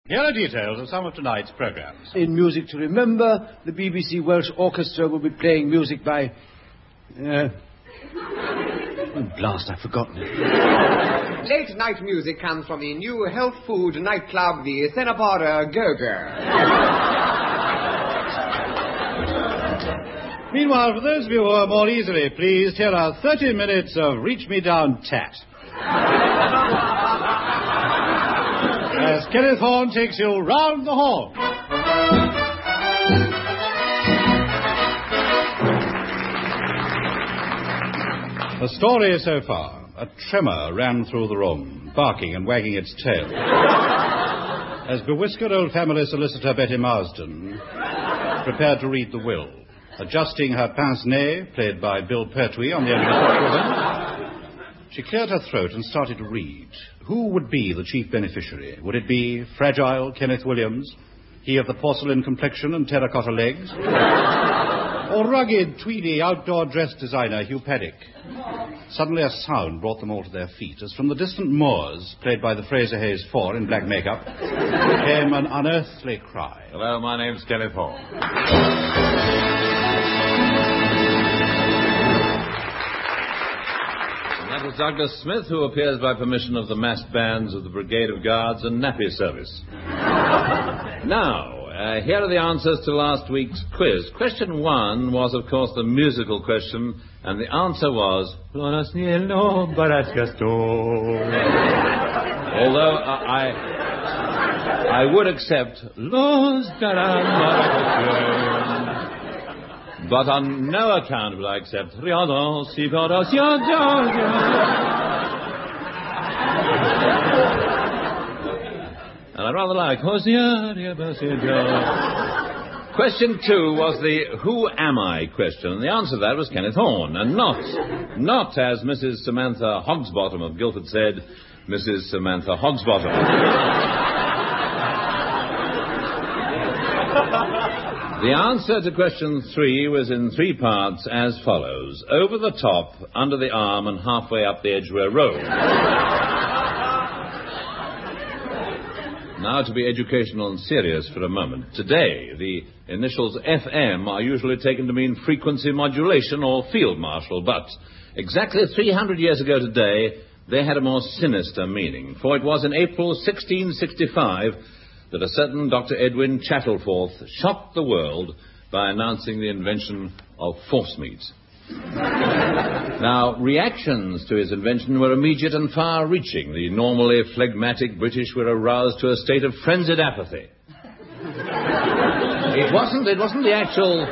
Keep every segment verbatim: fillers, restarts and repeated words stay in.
Here are details of some of tonight's programmes. In Music to Remember, the B B C Welsh Orchestra will be playing music by... Uh... Oh, blast, I've forgotten it. Late night music comes from the new health food nightclub, the Senapara Go-Go. Meanwhile, for those of you who are more easily pleased, here are thirty minutes of Reach Me Down Tat. As Kenneth Horne takes you round the hall. The story so far. A tremor ran through the room, barking and wagging its tail. As bewhiskered old family solicitor Betty Marsden prepared to read the will, adjusting her pince-nez, played by Bill Pertwee, on the end of the ribbon, she cleared her throat and started to read. Who would be the chief beneficiary? Would it be fragile Kenneth Williams, he of the porcelain complexion and terracotta legs? Or rugged, tweedy, outdoor dress designer Hugh Paddock? Suddenly a sound brought them all to their feet, as from the distant moors, played by the Fraser Hayes Four in black makeup, came an unearthly cry. Hello, my name's Kenneth Horne. That was Douglas Smith, who appears by permission of the massed bands of the Brigade of Guards and Nappy Service. Now, uh, here are the answers to last week's quiz. Question one was, of course, the musical question, and the answer was... Although uh, I... I would accept... But on no account will I accept... And I rather like... Question two was the who am I question, and the answer to that was Kenneth Horne, and not, not, as Missus Samantha Hogsbottom of Guildford said, Missus Samantha Hogsbottom. The answer to question three was in three parts as follows. Over the top, under the arm, and halfway up the Edgware Road. Now to be educational and serious for a moment. Today, the initials F M are usually taken to mean frequency modulation or field marshal, but exactly three hundred years ago today, they had a more sinister meaning, for it was in April sixteen sixty-five that a certain Doctor Edwin Chattelforth shocked the world by announcing the invention of force meat. Now, reactions to his invention were immediate and far-reaching. The normally phlegmatic British were aroused to a state of frenzied apathy. It wasn't, it wasn't the actual...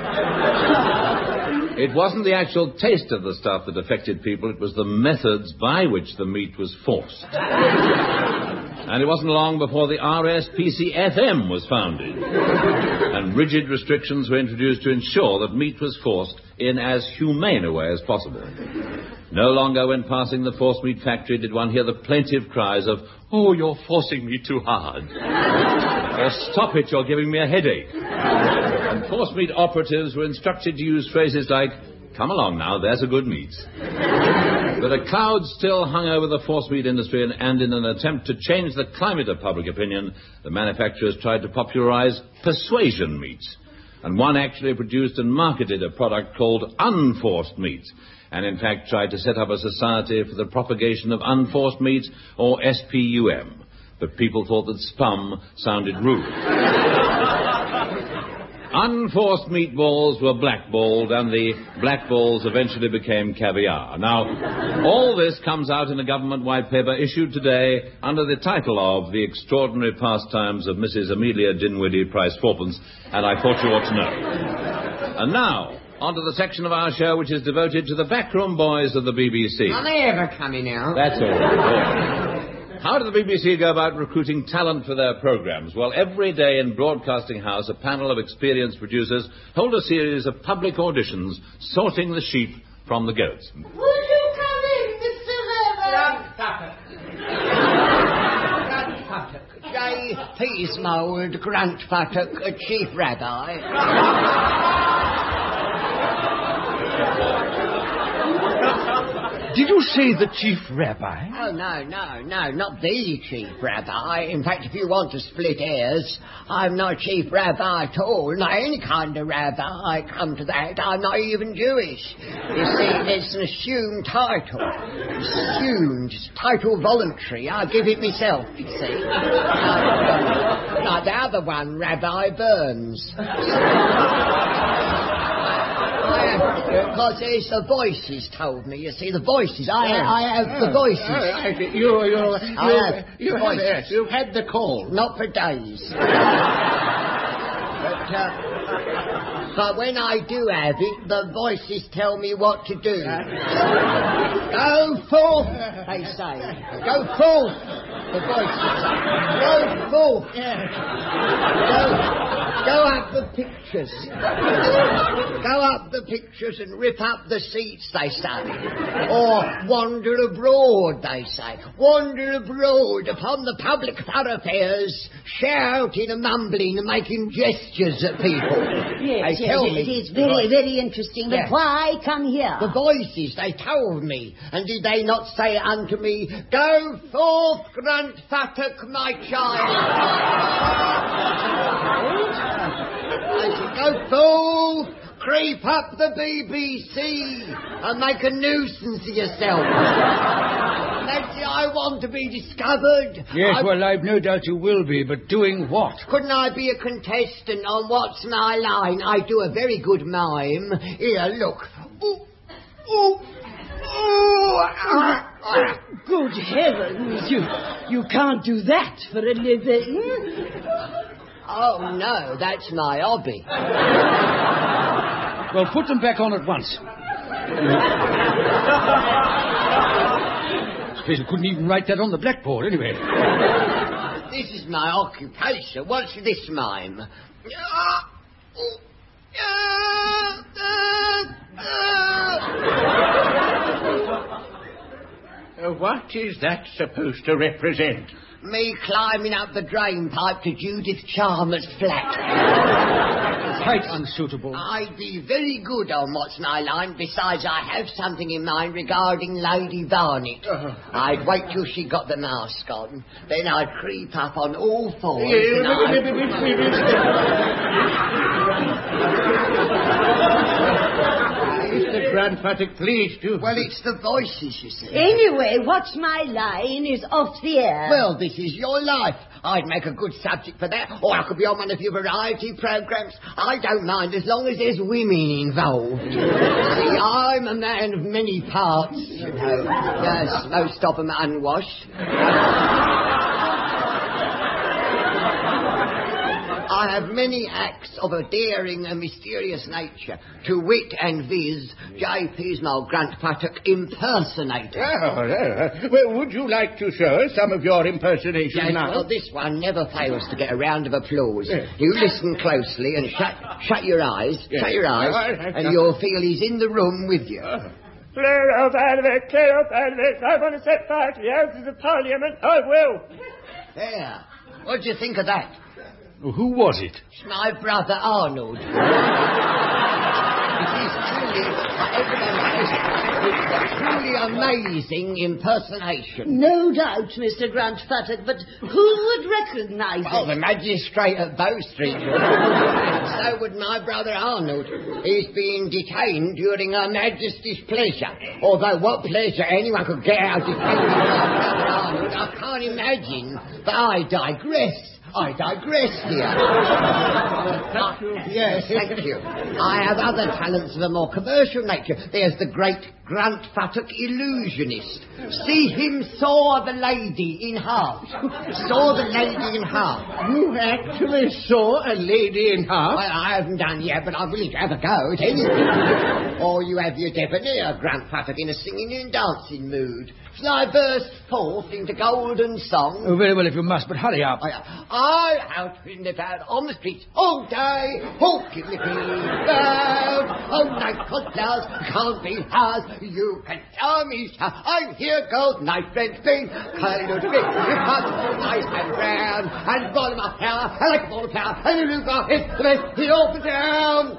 It wasn't the actual taste of the stuff that affected people. It was the methods by which the meat was forced. And it wasn't long before the R S P C F M was founded. And rigid restrictions were introduced to ensure that meat was forced in as humane a way as possible. No longer when passing the force meat factory did one hear the plaintive cries of, "Oh, you're forcing me too hard." Or, "Stop it, you're giving me a headache." And force meat operatives were instructed to use phrases like, "Come along now, there's a good meat." But a cloud still hung over the force meat industry, and, and in an attempt to change the climate of public opinion, the manufacturers tried to popularize persuasion meat. And one actually produced and marketed a product called unforced meat, and in fact tried to set up a society for the propagation of unforced meat, or S P U M. But people thought that spum sounded rude. Unforced meatballs were blackballed, and the blackballs eventually became caviar. Now, all this comes out in a government white paper issued today under the title of The Extraordinary Pastimes of Missus Amelia Dinwiddie, price fourpence, and I thought you ought to know. And now, on to the section of our show which is devoted to the backroom boys of the B B C. Are they ever coming out? That's all. How did the B B C go about recruiting talent for their programmes? Well, every day in Broadcasting House, a panel of experienced producers hold a series of public auditions, sorting the sheep from the goats. Will you come in, Mister Weber? Grant Futtock. J. Peasmould, Grant Futtock, Chief Rabbi. Did you say the chief rabbi? Oh, no, no, no, not the chief rabbi. In fact, if you want to split hairs, I'm not chief rabbi at all. Not any kind of rabbi. I come to that. I'm not even Jewish. You see, it's an assumed title. Assumed. Title voluntary. I give it myself, you see. Like, like the other one, Rabbi Burns. Because it's the voices told me, you see, the voices. I, I have the voices. Oh, you, you, you, I have you, have, yes, you've had the call. Not for days. but, uh, but when I do have it, the voices tell me what to do. Go forth, they say. Go forth, the voices say. Go forth. Go, go up the pictures. Go up the pictures and rip up the seats, they say. Or wander abroad, they say. Wander abroad upon the public thoroughfares, shouting and mumbling and making gestures at people. Yes, they yes, tell it, me. it is very, very interesting. But Yes. why come here? The voices, they told me. And did they not say unto me, go forth, Grant Fattock, my child? I said, go forth, creep up the B B C and make a nuisance of yourself. That's it, I want to be discovered. Yes, I- well, I've no doubt you will be, but doing what? Couldn't I be a contestant on What's My Line? I do a very good mime. Here, look. Ooh, ooh, ooh, ah, ah. Good heavens, you, you can't do that for a living. Oh, no, that's my hobby. Well, put them back on at once. I suppose you couldn't even write that on the blackboard, anyway. This is my occupation. What's this mime? Ah, ooh, ah, ah, ah. Uh, what is that supposed to represent? Me climbing up the drain pipe to Judith Chalmers' flat. Quite unsuitable. I'd be very good on What's My Line. Besides, I have something in mind regarding Lady Barnett. Uh-huh. I'd wait till she got the mask on. Then I'd creep up on all fours. Yeah, and Mister Grant Fattock, please do. Well, it's the voices, you see. Anyway, What's My Line is off the air. Well, this is your life. I'd make a good subject for that. Or I could be on one of your variety programmes. I don't mind as long as there's women involved. See, I'm a man of many parts, you know. Yes, most of them unwashed. I have many acts of a daring and mysterious nature, to wit and viz. J. Peasmore Grant Fattock impersonator. Oh, uh, well, would you like to show us some of your impersonations Yes, now? well, this one never fails to get a round of applause. Yes. You listen closely and shut, shut your eyes, Yes. shut your eyes, All right. and you'll feel he's in the room with you. Clear up out of it, clear up out of it. I want to set fire to the Houses of Parliament. I will. There. What do you think of that? Well, who was it? It's my brother Arnold. It is truly, everyone says it, it's a truly amazing impersonation. No doubt, Mister Grant Fattock, but who would recognise Well, the it? magistrate at Bow Street would. So would my brother Arnold. He's being detained during Her Majesty's pleasure. Although what pleasure anyone could get out of detaining my brother Arnold, I can't imagine. But I digress. I digress here. Uh, yes, thank you. I have other talents of a more commercial nature. There's the great Grant Fattock illusionist. See him saw the lady in half. Saw the lady in half. You actually saw a lady in half? Well, I haven't done yet, but I'm willing to have a go at anything. Or you have your debonair Grant Fattock in a singing and dancing mood. Shall I burst forth into golden song? Oh, very well if you must, but hurry up. I, I out in the bad on the streets all day, hawking the bird. Oh, night called flowers can't be ours. You can tell me, sir, I'm here, gold night red thing, kind of big, nice and brown, and bottom of hair, I like ball of hair, and you look off it, the best in all the town.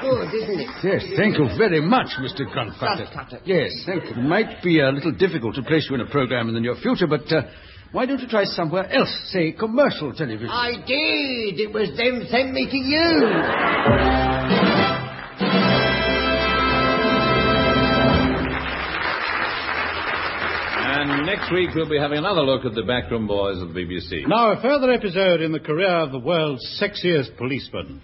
good, isn't it? Yes, thank you very much, Mister Grunfutter. Grunfutter. Yes, thank you. It might be a little difficult to place you in a program in the near future, but uh, why don't you try somewhere else, say commercial television? I did. It was them sent me to you. And next week we'll be having another look at the backroom boys of the B B C. Now, a further episode in the career of the world's sexiest policeman.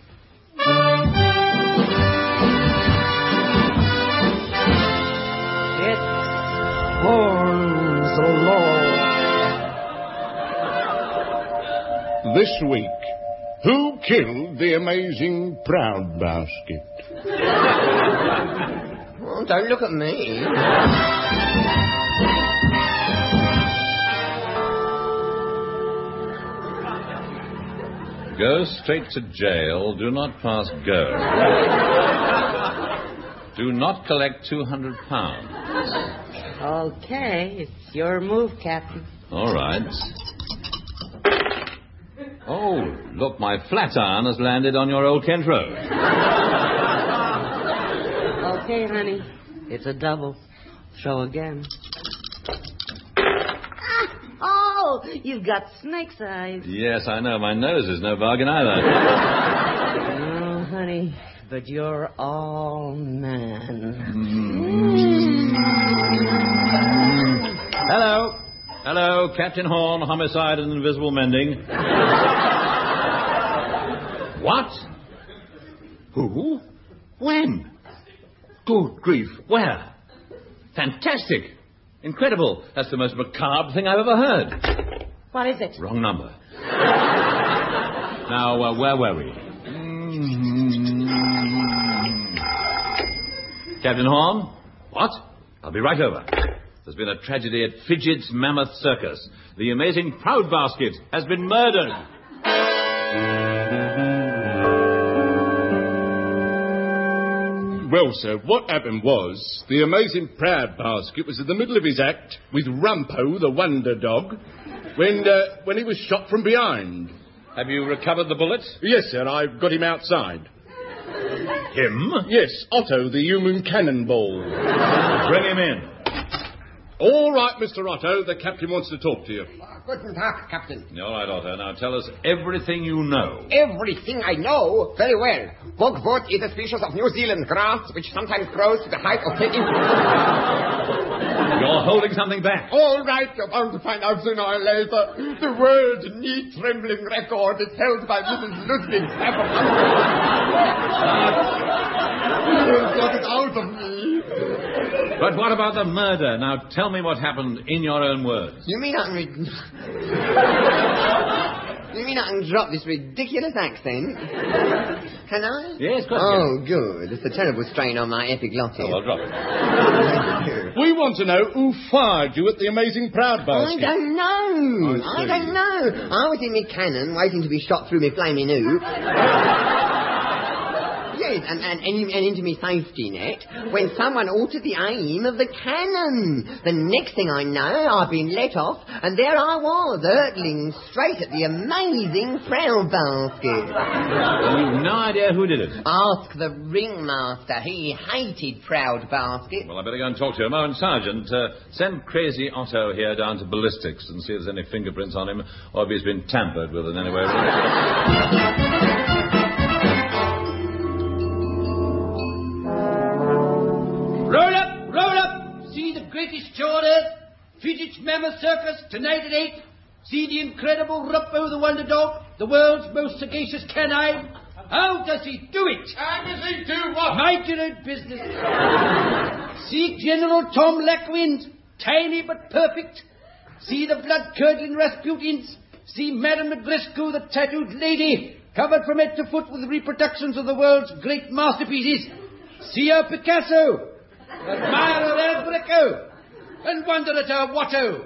It's Horns of Law. This week, who killed the amazing Proud Basket? Oh, don't look at me. Go straight to jail. Do not pass go. Do not collect two hundred pounds. Okay, it's your move, Captain. All right. Oh, look, my flat iron has landed on your old Kent Road. Okay, honey, it's a double. Throw again. Oh, you've got snake's eyes. Yes, I know. My nose is no bargain either. Oh, honey, but you're all man. Hello. Hello, Captain Horn, homicide and invisible mending. What? Who? When? Good grief. Where? Fantastic. Incredible. That's the most macabre thing I've ever heard. What is it? Wrong number. Now, uh, where were we? Captain Horn? What? I'll be right over. There's been a tragedy at Fidget's Mammoth Circus. The amazing Proud Basket has been murdered. Well, sir, what happened was the amazing Proud Basket was in the middle of his act with Rumpo, the wonder dog, when uh, when he was shot from behind. Have you recovered the bullet? Yes, sir, I've got him outside. Him? Yes, Otto, the human cannonball. Bring him in. All right, Mister Otto, the captain wants to talk to you. Guten Tag, Captain. All right, Otto. Now tell us everything you know. Everything I know very well. Bogwort is a species of New Zealand grass which sometimes grows to the height of ten inches. You're holding something back. All right, you're bound to find out sooner or later. The world knee-trembling record is held by Missus Ludwig Got it out of me. But what about the murder? Now tell me what happened in your own words. You mean I can... Re- you mean I can drop this ridiculous accent? Can I? Yes, of course. Oh, good. It's a terrible strain on my epiglottis. Oh, I'll drop it. We want to know who fired you at the amazing Proud I Basket. don't know. I I see. don't know. I was in my cannon waiting to be shot through my flaming hoop. Yes, and, and, and, and into my safety net when someone altered the aim of the cannon. The next thing I know, I've been let off, and there I was, hurtling straight at the amazing Proud Basket. You've no idea who did it. Ask the ringmaster. He hated Proud Basket. Well, I better go and talk to him. Oh, and Sergeant, uh, send Crazy Otto here down to ballistics and see if there's any fingerprints on him or if he's been tampered with in any way. Roll up, roll up. See the greatest show on earth. Fidget's Mammoth Circus, tonight at eight. See the incredible Rumpo the Wonder Dog, the world's most sagacious canine. How does he do it? How does he do what? Mind your own business. See General Tom Lackwind, tiny but perfect. See the blood-curdling Rasputins. See Madame Negrescu, the tattooed lady, covered from head to foot with reproductions of the world's great masterpieces. See our Picasso, admire our El Greco, and wonder at our Watto.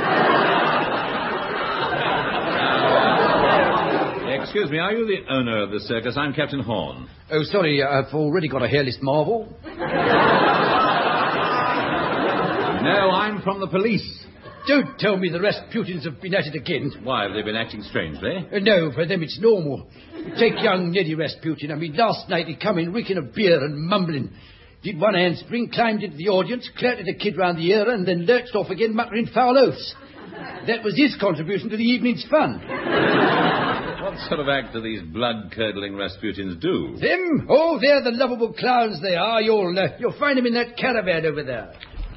Excuse me, are you the owner of the circus? I'm Captain Horn. Oh, sorry, I've already got a hairless marvel. No, I'm from the police. don't tell me the Rasputins have been at it again. Why, have they been acting strangely? Uh, no, for them it's normal. Take young Neddy Rasputin. I mean, last night he come in reeking of beer and mumbling. Did one handspring, climbed into the audience, clattered a kid round the ear, and then lurched off again muttering foul oaths. That was his contribution to the evening's fun. What sort of act do these blood-curdling Rasputins do? Them? Oh, they're the lovable clowns they are. You'll, uh, you'll find them in that caravan over there.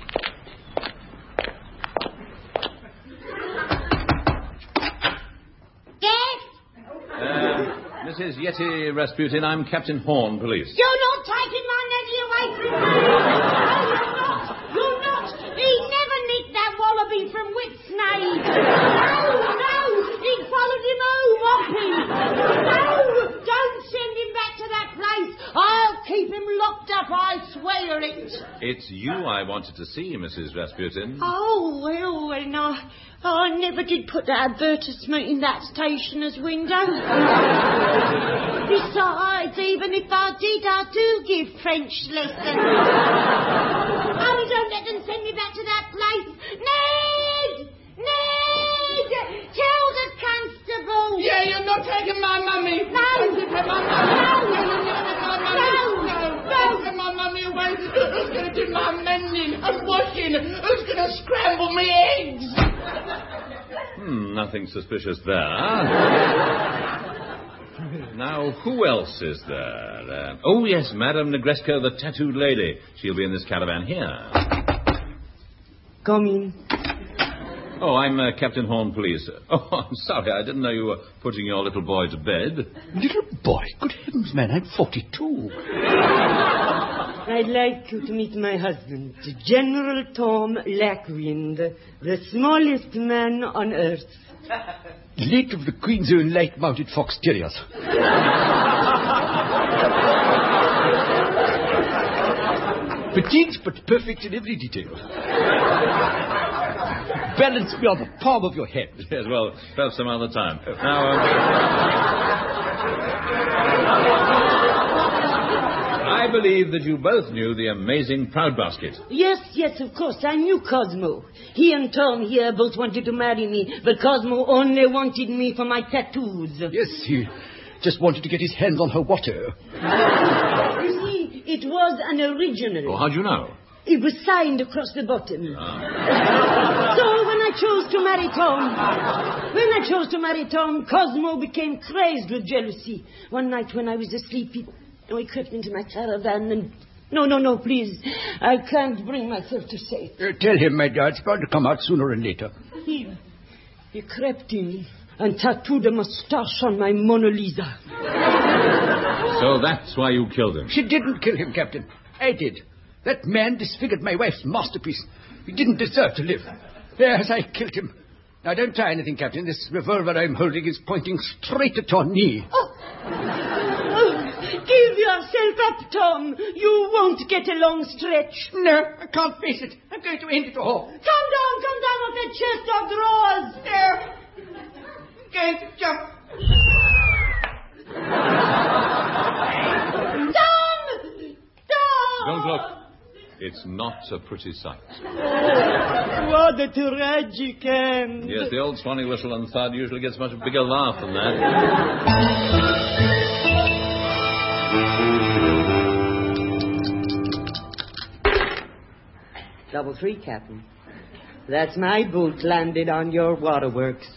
Missus Yeti Rasputin, I'm Captain Horn, police. You're not taking my Neddy away from me. No, you're not. You're not. He never nicked that wallaby from Whitsnade. No, no. He followed him home, Hoppy. No, don't send him back to that place. I'll keep him locked up, I swear it. It's you I wanted to see, Missus Rasputin. Oh, well, well, no. I never did put that advertisement in that stationer's window. Besides, even if I did, I do give French lessons. Oh, don't let them send me back to that place. Ned! Ned! Tell the constable. Yeah, you're not taking my mummy. No. Don't give her my mummy. No. No. No. Don't give my mummy away. Who's going to do my mending and washing? Who's going to scramble me eggs? Hmm, nothing suspicious there. Now, who else is there? Uh, oh, yes, Madame Negresco, the tattooed lady. She'll be in this caravan here. Come in. Oh, I'm uh, Captain Horn Police. Oh, I'm sorry, I didn't know you were putting your little boy to bed. Little boy? Good heavens, man, I'm forty-two. I'd like you to meet my husband, General Tom Lackwind, the smallest man on earth. Late of the Queen's Own light-mounted fox terriers. Petite but perfect in every detail. Balance me on the palm of your hand. Yes, well, perhaps some other time. Now, um, I believe that you both knew the amazing Proud Basket. Yes, yes, of course, I knew Cosmo. He and Tom here both wanted to marry me, but Cosmo only wanted me for my tattoos. Yes, he just wanted to get his hands on her water. You see, it was an original. Oh, how'd you know? It was signed across the bottom. Ah. So when I chose to marry Tom, when I chose to marry Tom, Cosmo became crazed with jealousy. One night when I was asleep, he, oh, he crept into my caravan and... No, no, no, please. I can't bring myself to say it. Uh, tell him, my dear, it's bound to come out sooner or later. He, he crept in and tattooed a moustache on my Mona Lisa. So that's why you killed him? She didn't kill him, Captain. I did. That man disfigured my wife's masterpiece. He didn't deserve to live. Yes, I killed him. Now, don't try anything, Captain. This revolver I'm holding is pointing straight at your knee. Oh. Oh, give yourself up, Tom. You won't get a long stretch. No, I can't face it. I'm going to end it all. Come down, come down off that chest of drawers. There. I'm going to jump. Tom! Tom! Don't look. It's not a pretty sight. What a tragic end. Yes, the old swanny whistle and thud usually gets much bigger laugh than that. Double three, Captain. That's my boot landed on your waterworks.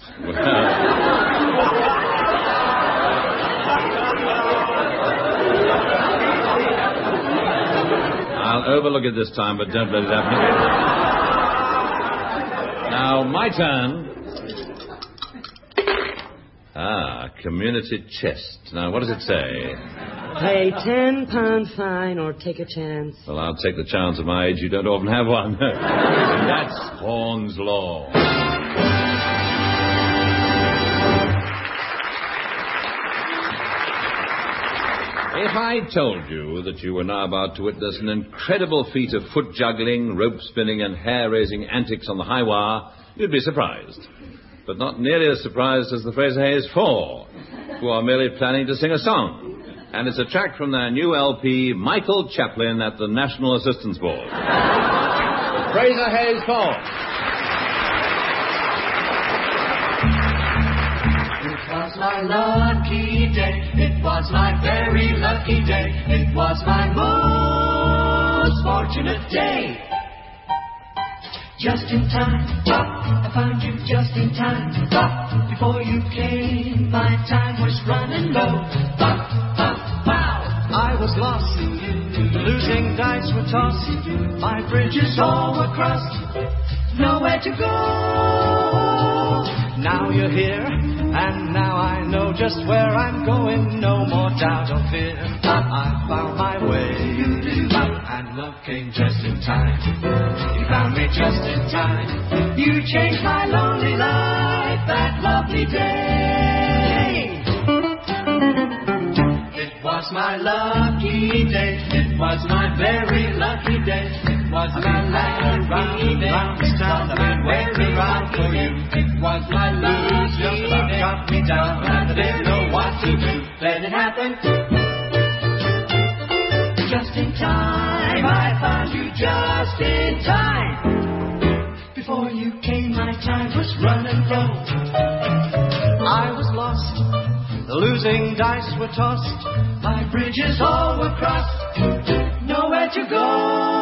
I'll overlook it this time, but don't let it happen. Now, my turn. Ah, community chest. Now, what does it say? Pay ten pound fine or take a chance. Well, I'll take the chance at my age. You don't often have one. That's Horn's Law. If I told you that you were now about to witness an incredible feat of foot juggling, rope spinning, and hair-raising antics on the high wire, you'd be surprised. But not nearly as surprised as the Fraser Hayes Four, who are merely planning to sing a song. And it's a track from their new L P, Michael Chaplin at the National Assistance Board. The Fraser Hayes Four. my lucky day. It was my very lucky day. It was my most fortunate day. Just in time, I found you just in time. Before you came, my time was running low. I was lost, the losing dice were tossed, my bridges all were crossed, nowhere to go. Now you're here, and now I know just where I'm going, no more doubt or fear. I found my way, and love came just in time. You found me just in time. You changed my lonely life that lovely day. It was my lucky day. It was my very lucky day. It was my lucky day. Round this town, I've been waiting around for you. It was my lucky day. Got me down, and I didn't know what to do. Then it happened. Just in time, I found you just in time. Before you came, my time was running low. I was lost, the losing dice were tossed, my bridges all were crossed, nowhere to go.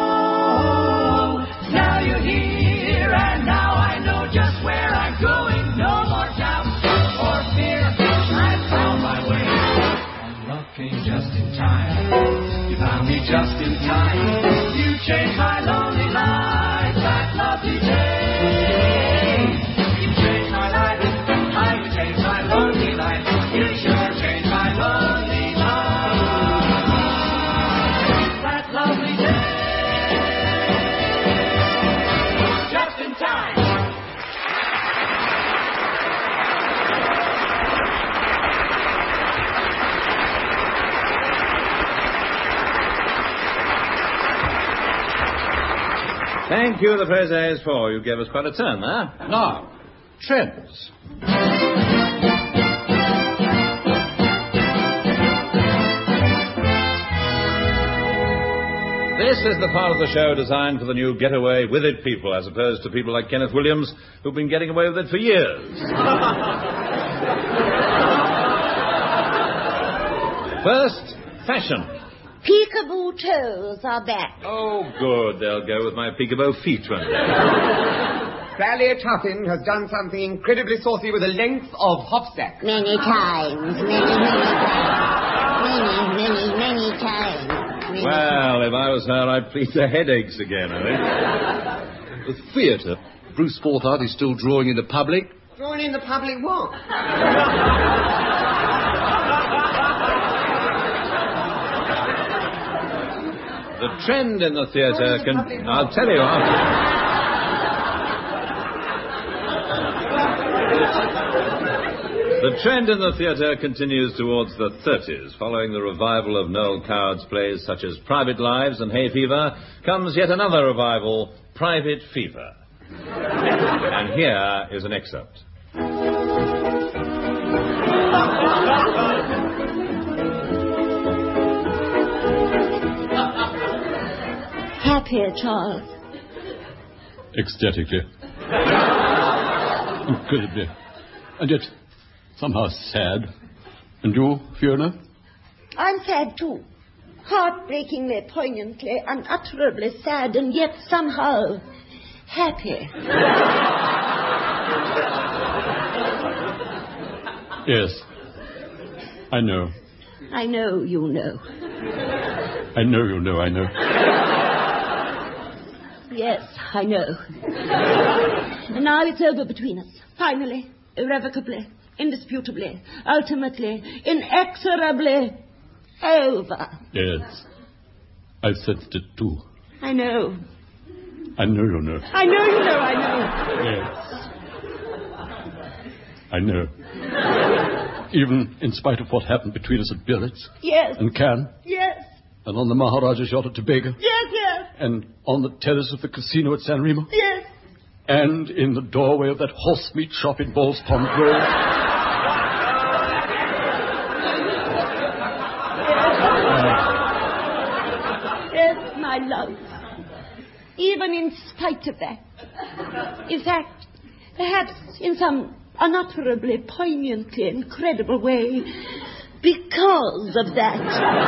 Now you're here, and now I know just where I'm going. No more doubt or fear, I found my way. And love came just in time. You found me just in time. You changed my lonely life that lovely day. You changed my life. I you changed my lonely life. You sure changed my lonely life that lovely day. Just in time. Thank you, the Fraser four. You gave us quite a turn there. Now, trends. This is the part of the show designed for the new getaway with it people, as opposed to people like Kenneth Williams, who've been getting away with it for years. First, fashion. Peekaboo toes are back. Oh, good. They'll go with my peekaboo feet, won't they? Sally Tuffin has done something incredibly saucy with the length of Hopsack. Many times, many, many times. Many, many, many times. Many Well, if I was her, I'd plead the headaches again, I think. The theatre. Bruce Forsyth is still drawing in the public. Drawing in the public what? The trend in the theatre can... I'll tell you after... The trend in the theatre continues towards the thirties. Following the revival of Noel Coward's plays such as Private Lives and Hay Fever, comes yet another revival, Private Fever. And here is an excerpt. Happier, Charles. Ecstatically. Incredibly. And yet, somehow sad. And you, Fiona? I'm sad, too. Heartbreakingly, poignantly, unutterably sad, and yet somehow happy. Yes. I know. I know you know. I know you know, I know. Yes, I know. And now it's over between us. Finally, irrevocably, indisputably, ultimately, inexorably over. Yes. I sensed it too. I know. I know you know. I know you know, I know. Yes. I know. Even in spite of what happened between us at Biarritz. Yes. And Cannes. Yes. And on the Maharaja's yacht at Tobago. Yes, yes. And on the terrace of the casino at San Remo. Yes. And in the doorway of that horse meat shop in Balls Pond Road. Yes, my love. Even in spite of that. In fact, perhaps in some unutterably, poignantly incredible way because of that.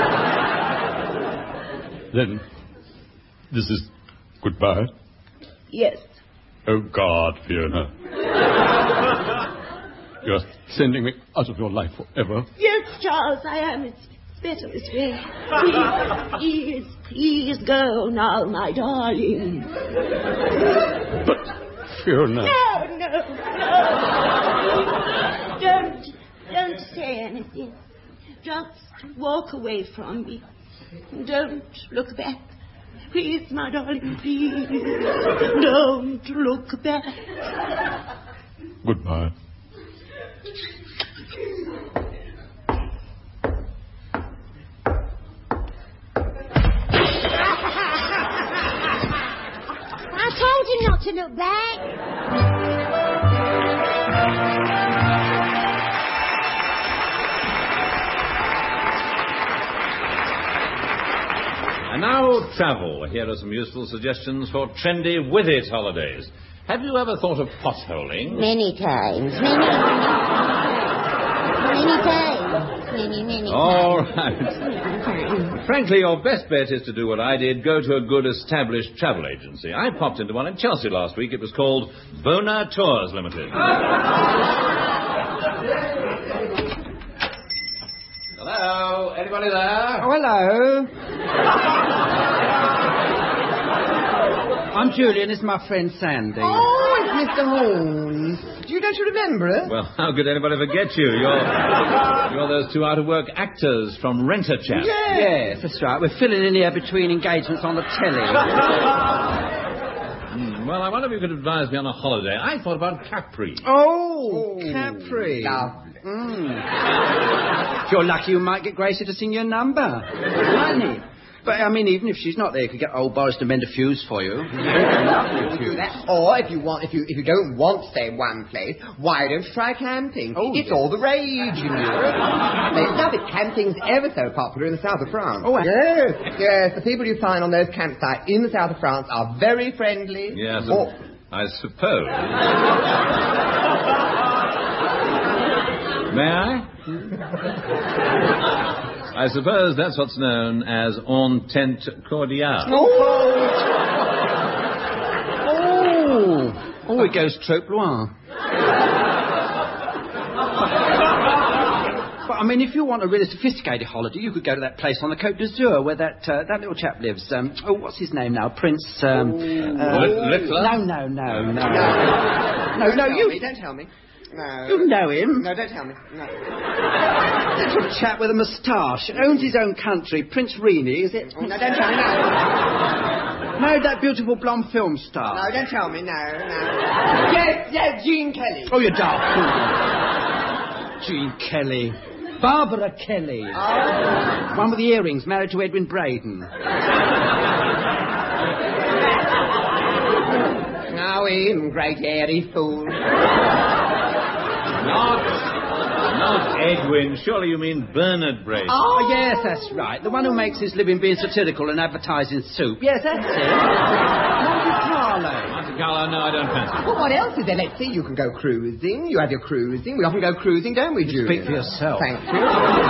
Then, this is goodbye? Yes. Oh, God, Fiona. You're sending me out of your life forever. Yes, Charles, I am. It's better this way. Please, please, please go now, my darling. But, Fiona... No, no, no. Don't, don't say anything. Just walk away from me. Don't look back. Please, my darling, please. Don't look back. Goodbye. I told you not to look back. And now, travel. Here are some useful suggestions for trendy, with-it holidays. Have you ever thought of potholing? Many times. Many, many times. Many, many times. All right. Frankly, your best bet is to do what I did. Go to a good established travel agency. I popped into one in Chelsea last week. It was called Bona Tours Limited. Hello? Anybody there? Oh, hello. I'm Julian. This is my friend Sandy. Oh, it's Mister Holmes. Do you, don't you remember it? Well, how could anybody forget you? You're, you're those two out-of-work actors from Rent-A-Chap. Yes. yes, that's right. We're filling in here between engagements on the telly. mm, well, I wonder if you could advise me on a holiday. I thought about Capri. Oh, oh Capri. Lovely. Mm. If you're lucky, you might get Gracie to sing your number. Mightn't he? But, I mean, even if she's not there, you could get old Boris to mend a fuse for you. Do that. Or, if you want, if you if you don't want to stay in one place, why don't you try camping? Oh, it's yes. all the rage in Europe. They love it. Camping's ever so popular in the south of France. Oh, yes. Yes, the people you find on those campsites in the south of France are very friendly. Yes, or... I suppose. May I? I suppose that's what's known as entente cordiale. Oh! Oh! Oh, it goes trop loin. But, I mean, if you want a really sophisticated holiday, you could go to that place on the Côte d'Azur where that uh, that little chap lives. Um, oh, what's his name now? Prince... Um, uh, Littler? No, no, no, no. No, No, no, you... Me, don't tell me. No. You know him. No, don't tell me. No. That little chap with a moustache. Owns his own country. Prince Rini, is it? Oh, no, don't tell me. No. No, that beautiful blonde film star. No, don't tell me. No, no. Yes, yes, Gene Kelly. Oh, you're daft. Gene Kelly. Barbara Kelly. Oh. One with the earrings, married to Edwin Braden. Now him, great airy fool. Not, not Edwin. Surely you mean Bernard Braden. Oh, yes, that's right. The one who makes his living being satirical and advertising soup. Yes, that's it. Monte Carlo. Monte Carlo, no, I don't fancy it. Well, what else is there? Let's see, you can go cruising. You have your cruising. We often go cruising, don't we, Julian? Speak for yourself. Thank you.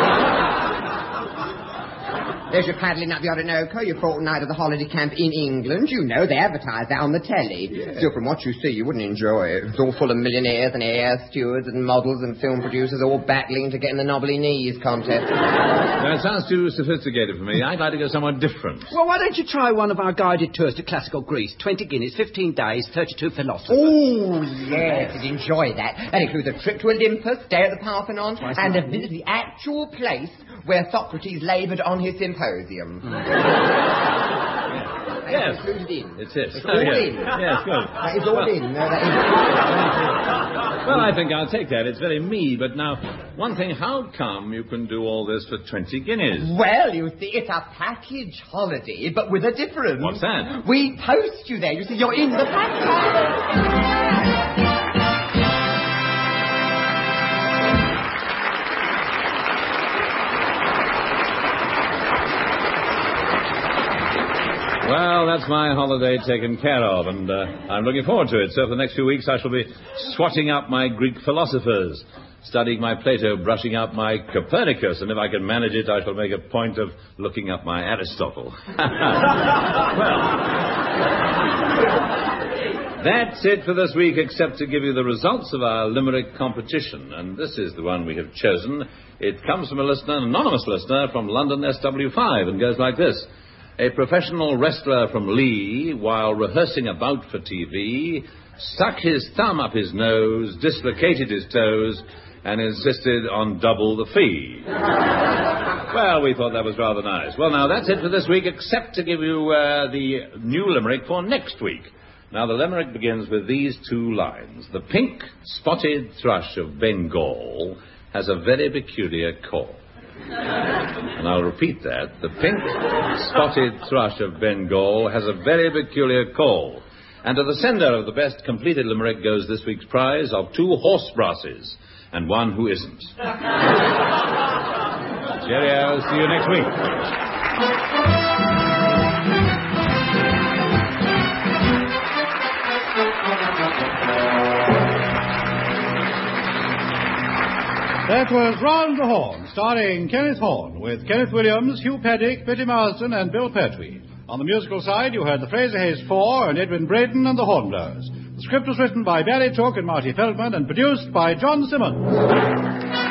There's your paddling up the Orinoco, your fortnight of the holiday camp in England. You know, they advertise that on the telly. Yeah. Still, from what you see, you wouldn't enjoy it. It's all full of millionaires and air stewards and models and film producers all battling to get in the knobbly knees contest. No, it sounds too sophisticated for me. I'd like to go somewhere different. Well, why don't you try one of our guided tours to classical Greece? twenty guineas, fifteen days, thirty-two philosophers. Oh, yes, I'd enjoy that. That includes a trip to Olympus, stay at the Parthenon, Twice and a visit the actual place where Socrates laboured on his symposium. Mm. Yes. Included in. It's it. It's Oh, all yes. in. Yes, good. That is all well, in. No, that is... Well, I think I'll take that. It's very me. But now, one thing, how come you can do all this for twenty guineas? Well, you see, it's a package holiday, but with a difference. What's that? We post you there. You see, you're in the package. Well, that's my holiday taken care of, and uh, I'm looking forward to it. So for the next few weeks, I shall be swatting up my Greek philosophers, studying my Plato, brushing up my Copernicus, and if I can manage it, I shall make a point of looking up my Aristotle. Well, that's it for this week, except to give you the results of our limerick competition, and this is the one we have chosen. It comes from a listener, an anonymous listener, from London S W five, and goes like this. A professional wrestler from Lee, while rehearsing a bout for T V, stuck his thumb up his nose, dislocated his toes, and insisted on double the fee. Well, we thought that was rather nice. Well, now, that's it for this week, except to give you uh, the new limerick for next week. Now, the limerick begins with these two lines. The pink-spotted thrush of Bengal has a very peculiar call. And I'll repeat that. The pink-spotted thrush of Bengal has a very peculiar call. And to the sender of the best completed limerick goes this week's prize of two horse brasses and one who isn't. Cheerio. See you next week. That was Round the Horn, starring Kenneth Horne, with Kenneth Williams, Hugh Paddick, Betty Marsden, and Bill Pertwee. On the musical side, you heard the Fraser Hayes Four and Edwin Braden and the Hornblowers. The script was written by Barry Took and Marty Feldman and produced by John Simmons.